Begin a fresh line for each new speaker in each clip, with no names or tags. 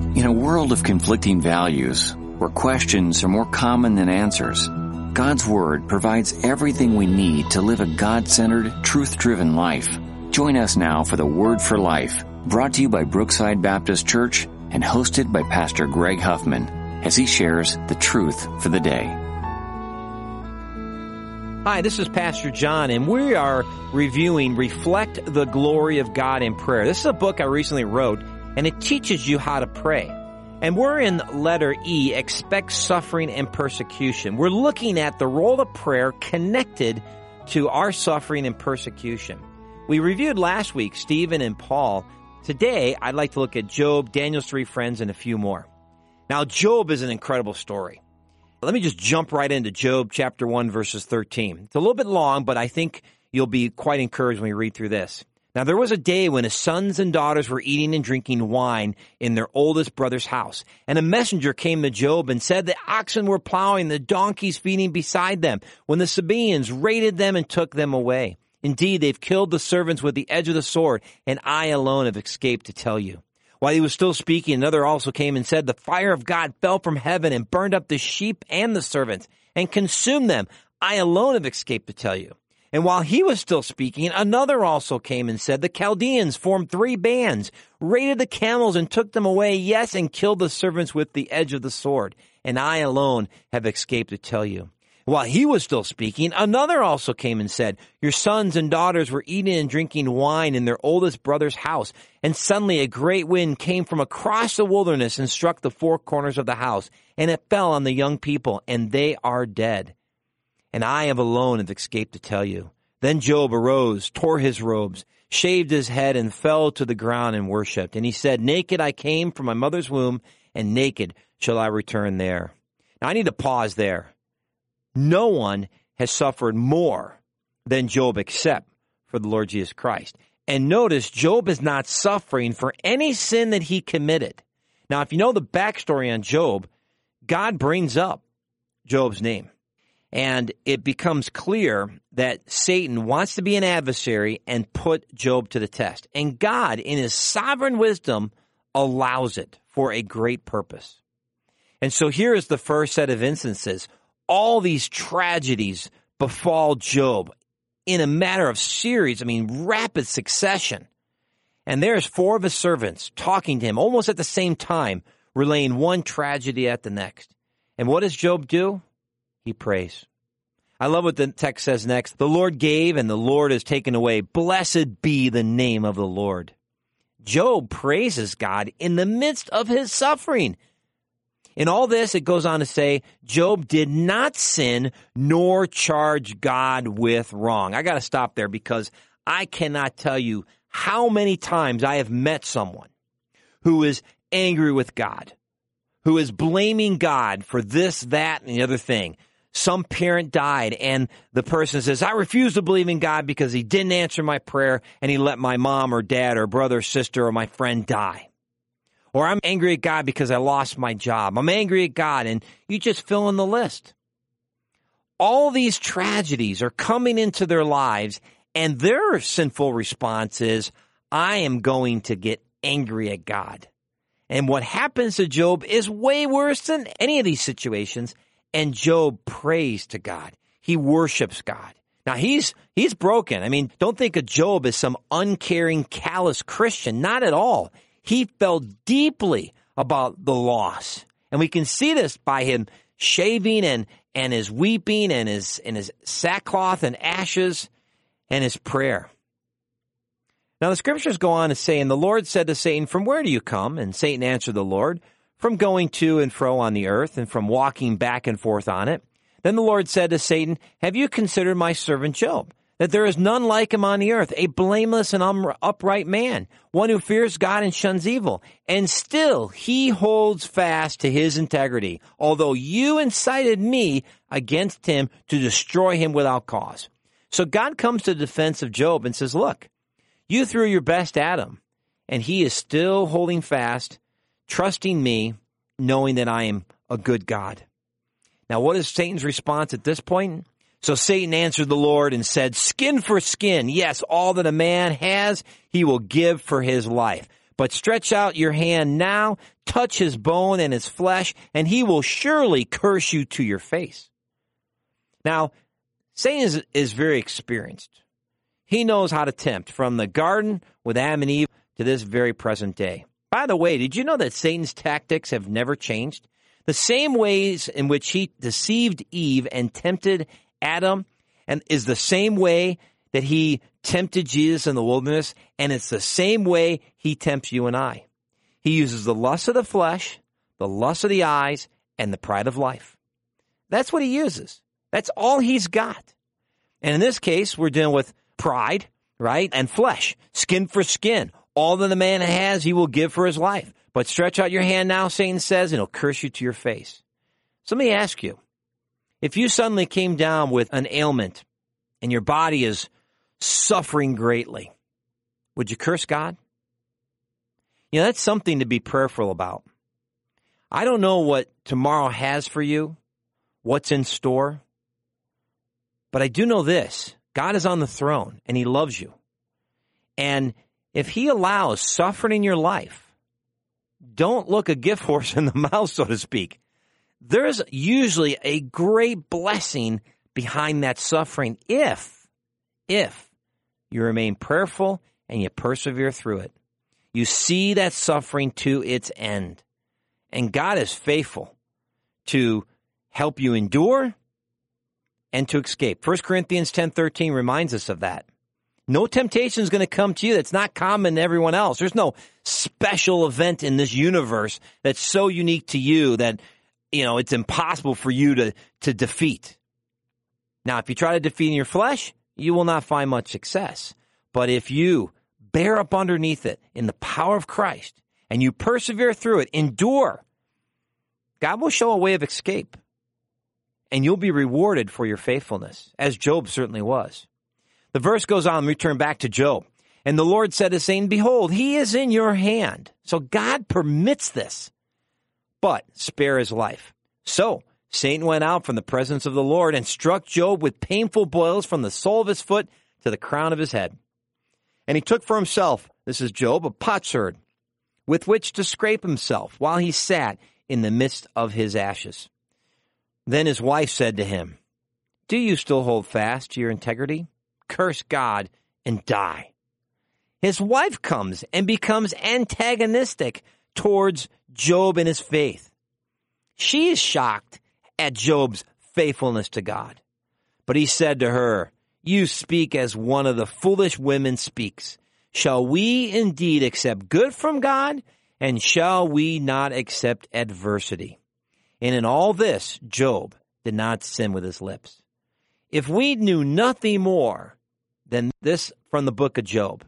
In a world of conflicting values, where questions are more common than answers, God's Word provides everything we need to live a God-centered, truth-driven life. Join us now for the Word for Life, brought to you by Brookside Baptist Church and hosted by Pastor Greg Huffman, as he shares the truth for the day.
Hi, this is Pastor John, and we are reviewing Reflect the Glory of God in Prayer. This is a book I recently wrote, and it teaches you how to pray. And we're in letter E, Expect Suffering and Persecution. We're looking at the role of prayer connected to our suffering and persecution. We reviewed last week Stephen and Paul. Today, I'd like to look at Job, Daniel's three friends, and a few more. Now, Job is an incredible story. Let me just jump right into Job chapter 1, verses 13. It's a little bit long, but I think you'll be quite encouraged when you read through this. Now, there was a day when his sons and daughters were eating and drinking wine in their oldest brother's house. And a messenger came to Job and said the oxen were plowing, the donkeys feeding beside them, when the Sabaeans raided them and took them away. Indeed, they've killed the servants with the edge of the sword, and I alone have escaped to tell you. While he was still speaking, another also came and said, the fire of God fell from heaven and burned up the sheep and the servants and consumed them. I alone have escaped to tell you. And while he was still speaking, another also came and said, the Chaldeans formed three bands, raided the camels and took them away, yes, and killed the servants with the edge of the sword. And I alone have escaped to tell you. While he was still speaking, another also came and said, your sons and daughters were eating and drinking wine in their oldest brother's house. And suddenly a great wind came from across the wilderness and struck the four corners of the house. And it fell on the young people, and they are dead. And I alone have escaped to tell you. Then Job arose, tore his robes, shaved his head, and fell to the ground and worshipped. And he said, naked I came from my mother's womb, and naked shall I return there. Now I need to pause there. No one has suffered more than Job except for the Lord Jesus Christ. And notice, Job is not suffering for any sin that he committed. Now, if you know the backstory on Job, God brings up Job's name. And it becomes clear that Satan wants to be an adversary and put Job to the test. And God, in his sovereign wisdom, allows it for a great purpose. And so here is the first set of instances. All these tragedies befall Job in a matter of rapid succession. And there's four of his servants talking to him almost at the same time, relaying one tragedy at the next. And what does Job do? He prays. I love what the text says next. The Lord gave and the Lord has taken away. Blessed be the name of the Lord. Job praises God in the midst of his suffering. In all this, it goes on to say, Job did not sin nor charge God with wrong. I got to stop there because I cannot tell you how many times I have met someone who is angry with God, who is blaming God for this, that, and the other thing. Some parent died, and the person says, I refuse to believe in God because he didn't answer my prayer, and he let my mom or dad or brother or sister or my friend die. Or I'm angry at God because I lost my job. I'm angry at God, and you just fill in the list. All these tragedies are coming into their lives, and their sinful response is, I am going to get angry at God. And what happens to Job is way worse than any of these situations. And Job prays to God. He worships God. Now, he's broken. Don't think of Job as some uncaring, callous Christian. Not at all. He felt deeply about the loss. And we can see this by him shaving and his weeping and his sackcloth and ashes and his prayer. Now, the scriptures go on to say, and the Lord said to Satan, from where do you come? And Satan answered the Lord, from going to and fro on the earth and from walking back and forth on it. Then the Lord said to Satan, have you considered my servant Job, that there is none like him on the earth, a blameless and upright man, one who fears God and shuns evil, and still he holds fast to his integrity, although you incited me against him to destroy him without cause. So God comes to the defense of Job and says, look, you threw your best at him, and he is still holding fast, trusting me, knowing that I am a good God. Now, what is Satan's response at this point? So Satan answered the Lord and said, skin for skin. Yes, all that a man has, he will give for his life. But stretch out your hand now, touch his bone and his flesh, and he will surely curse you to your face. Now, Satan is very experienced. He knows how to tempt, from the garden with Adam and Eve to this very present day. By the way, did you know that Satan's tactics have never changed? The same ways in which he deceived Eve and tempted Adam, and is the same way that he tempted Jesus in the wilderness, and it's the same way he tempts you and I. He uses the lust of the flesh, the lust of the eyes, and the pride of life. That's what he uses. That's all he's got. And in this case, we're dealing with pride, right, and flesh, skin for skin. All that the man has, he will give for his life. But stretch out your hand now, Satan says, and he'll curse you to your face. So let me ask you, if you suddenly came down with an ailment and your body is suffering greatly, would you curse God? You know, that's something to be prayerful about. I don't know what tomorrow has for you, what's in store, but I do know this. God is on the throne, and he loves you. And if he allows suffering in your life, don't look a gift horse in the mouth, so to speak. There's usually a great blessing behind that suffering if you remain prayerful and you persevere through it. You see that suffering to its end. And God is faithful to help you endure and to escape. 1 Corinthians 10:13 reminds us of that. No temptation is going to come to you that's not common to everyone else. There's no special event in this universe that's so unique to you that, you know, it's impossible for you to defeat. Now, if you try to defeat in your flesh, you will not find much success. But if you bear up underneath it in the power of Christ and you persevere through it, endure, God will show a way of escape. And you'll be rewarded for your faithfulness, as Job certainly was. The verse goes on, we turn back to Job. And the Lord said to Satan, behold, he is in your hand. So God permits this, but spare his life. So Satan went out from the presence of the Lord and struck Job with painful boils from the sole of his foot to the crown of his head. And he took for himself, this is Job, a potsherd with which to scrape himself while he sat in the midst of his ashes. Then his wife said to him, do you still hold fast to your integrity? Curse God and die. His wife comes and becomes antagonistic towards Job and his faith. She is shocked at Job's faithfulness to God. But he said to her, you speak as one of the foolish women speaks. Shall we indeed accept good from God, and shall we not accept adversity? And in all this, Job did not sin with his lips. If we knew nothing more than this from the book of Job,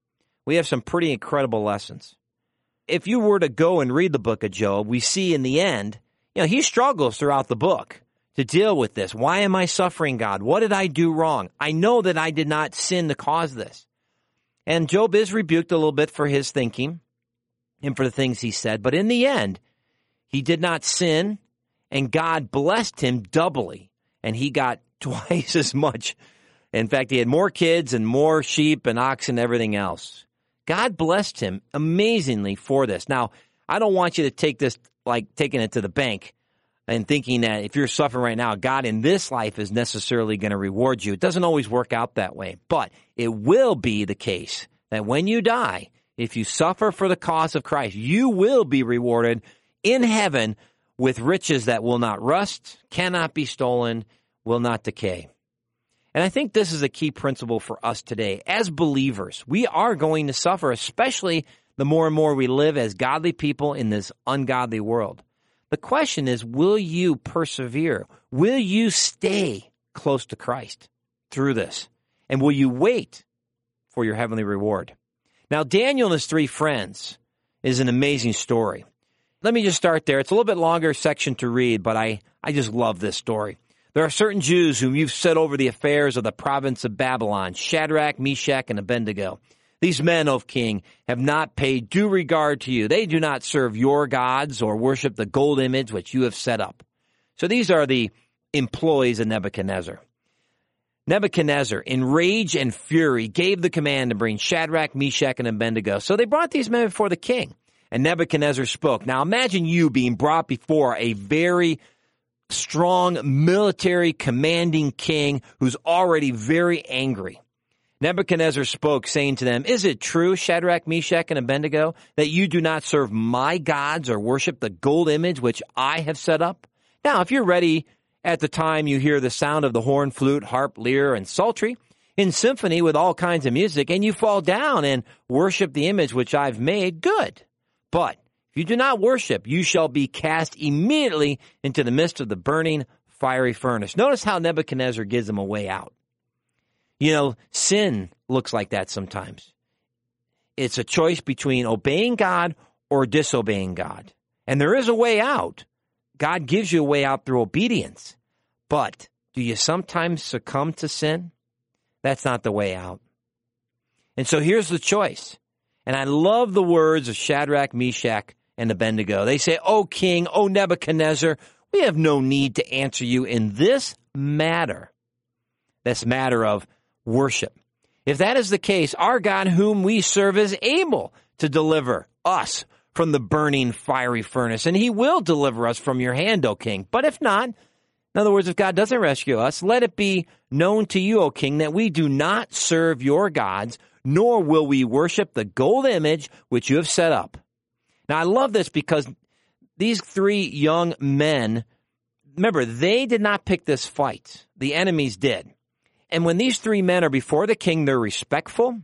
we have some pretty incredible lessons. If you were to go and read the book of Job, we see in the end, you know, he struggles throughout the book to deal with this. Why am I suffering, God? What did I do wrong? I know that I did not sin to cause this. And Job is rebuked a little bit for his thinking and for the things he said. But in the end, he did not sin, and God blessed him doubly, and he got twice as much. In fact, he had more kids and more sheep and oxen and everything else. God blessed him amazingly for this. Now, I don't want you to take this like taking it to the bank and thinking that if you're suffering right now, God in this life is necessarily going to reward you. It doesn't always work out that way. But it will be the case that when you die, if you suffer for the cause of Christ, you will be rewarded in heaven with riches that will not rust, cannot be stolen, will not decay. And I think this is a key principle for us today. As believers, we are going to suffer, especially the more and more we live as godly people in this ungodly world. The question is, will you persevere? Will you stay close to Christ through this? And will you wait for your heavenly reward? Now, Daniel and his three friends is an amazing story. Let me just start there. It's a little bit longer section to read, but I just love this story. There are certain Jews whom you've set over the affairs of the province of Babylon, Shadrach, Meshach, and Abednego. These men, O king, have not paid due regard to you. They do not serve your gods or worship the gold image which you have set up. So these are the employees of Nebuchadnezzar. Nebuchadnezzar, in rage and fury, gave the command to bring Shadrach, Meshach, and Abednego. So they brought these men before the king, and Nebuchadnezzar spoke. Now imagine you being brought before a very strong military commanding king who's already very angry. Nebuchadnezzar spoke, saying to them, "Is it true, Shadrach, Meshach, and Abednego, that you do not serve my gods or worship the gold image which I have set up?" Now, if you're ready at the time you hear the sound of the horn, flute, harp, lyre, and psaltery in symphony with all kinds of music, and you fall down and worship the image which I've made, good. But if you do not worship, you shall be cast immediately into the midst of the burning fiery furnace. Notice how Nebuchadnezzar gives them a way out. You know, sin looks like that sometimes. It's a choice between obeying God or disobeying God. And there is a way out. God gives you a way out through obedience. But do you sometimes succumb to sin? That's not the way out. And so here's the choice. And I love the words of Shadrach, Meshach, and Abednego. They say, "O king, O Nebuchadnezzar, we have no need to answer you in this matter." This matter of worship. If that is the case, our God whom we serve is able to deliver us from the burning fiery furnace, and he will deliver us from your hand, O king. But if not, in other words, if God doesn't rescue us, let it be known to you, O king, that we do not serve your gods, nor will we worship the gold image which you have set up. Now, I love this because these three young men, remember, they did not pick this fight. The enemies did. And when these three men are before the king, they're respectful,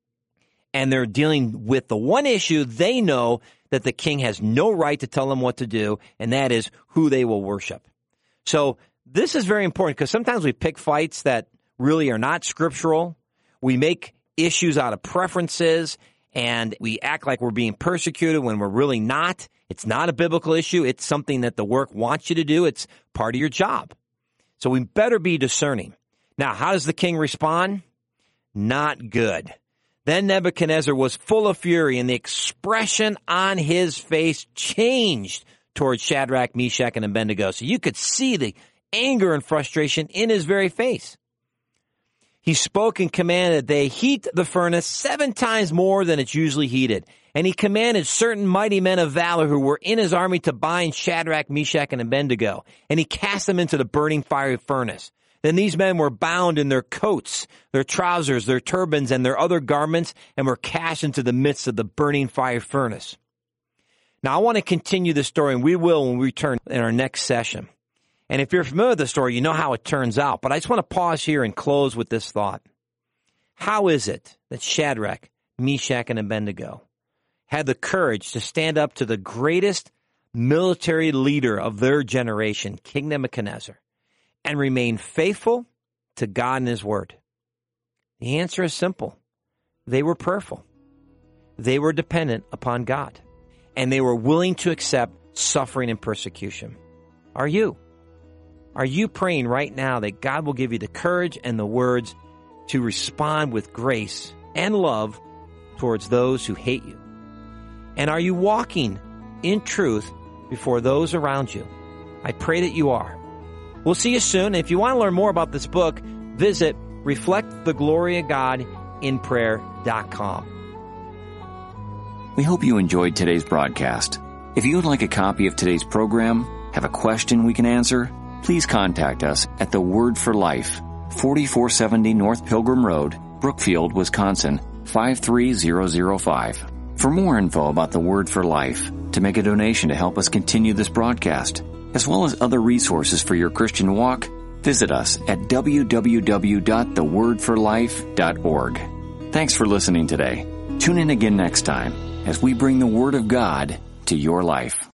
and they're dealing with the one issue they know that the king has no right to tell them what to do, and that is who they will worship. So this is very important because sometimes we pick fights that really are not scriptural. We make issues out of preferences, and we act like we're being persecuted when we're really not. It's not a biblical issue. It's something that the work wants you to do. It's part of your job. So we better be discerning. Now, how does the king respond? Not good. Then Nebuchadnezzar was full of fury, and the expression on his face changed towards Shadrach, Meshach, and Abednego. So you could see the anger and frustration in his very face. He spoke and commanded they heat the furnace 7 times more than it's usually heated. And he commanded certain mighty men of valor who were in his army to bind Shadrach, Meshach, and Abednego. And he cast them into the burning fiery furnace. Then these men were bound in their coats, their trousers, their turbans, and their other garments, and were cast into the midst of the burning fire furnace. Now, I want to continue the story, and we will when we return in our next session. And if you're familiar with the story, you know how it turns out. But I just want to pause here and close with this thought. How is it that Shadrach, Meshach, and Abednego had the courage to stand up to the greatest military leader of their generation, King Nebuchadnezzar, and remain faithful to God and his word? The answer is simple. They were prayerful. They were dependent upon God. And they were willing to accept suffering and persecution. Are you? Are you praying right now that God will give you the courage and the words to respond with grace and love towards those who hate you? And are you walking in truth before those around you? I pray that you are. We'll see you soon. If you want to learn more about this book, visit reflectthegloryagodinprayer.com.
We hope you enjoyed today's broadcast. If you would like a copy of today's program, have a question we can answer, please contact us at The Word for Life, 4470 North Pilgrim Road, Brookfield, Wisconsin, 53005. For more info about The Word for Life, to make a donation to help us continue this broadcast, as well as other resources for your Christian walk, visit us at www.thewordforlife.org. Thanks for listening today. Tune in again next time as we bring the Word of God to your life.